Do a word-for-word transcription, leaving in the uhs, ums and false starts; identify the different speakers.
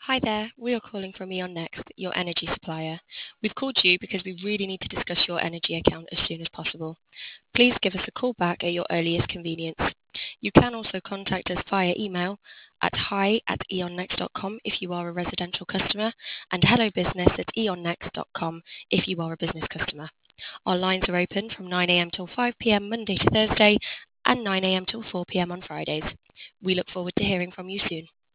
Speaker 1: Hi there, we are calling from E O N Next, your energy supplier. We've called you because we really need to discuss your energy account as soon as possible. Please give us a call back at your earliest convenience. You can also contact us via email at hi at eonnext dot com if you are a residential customer, and hellobusiness at eonnext dot com if you are a business customer. Our lines are open from nine a m till five p m Monday to Thursday and nine a m till four p m on Fridays. We look forward to hearing from you soon.